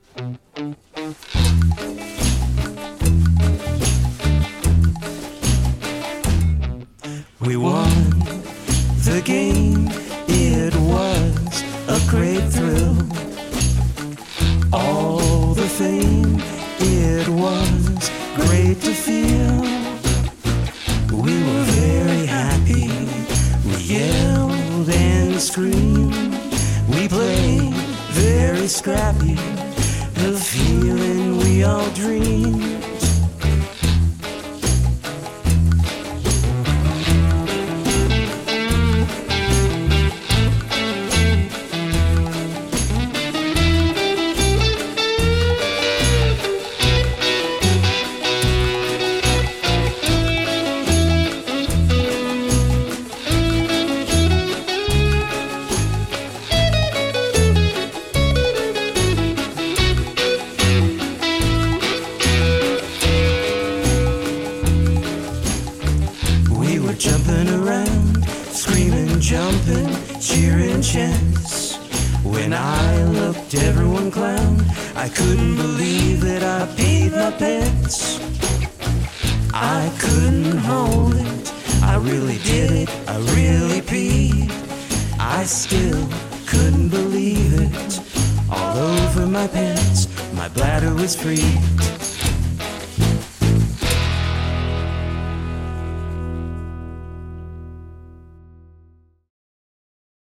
We won the game, it was a great thrill. All the fame, it was great to feel. We were very happy, we yelled and screamed. We played very scrappy, the feeling we all dreamed. Jumping around, screaming, jumping, cheering chants. When I looked everyone clown, I couldn't believe that I paid my pets. I couldn't hold it, I really did it, I really peed. I still couldn't believe it, all over my pants, my bladder was freed.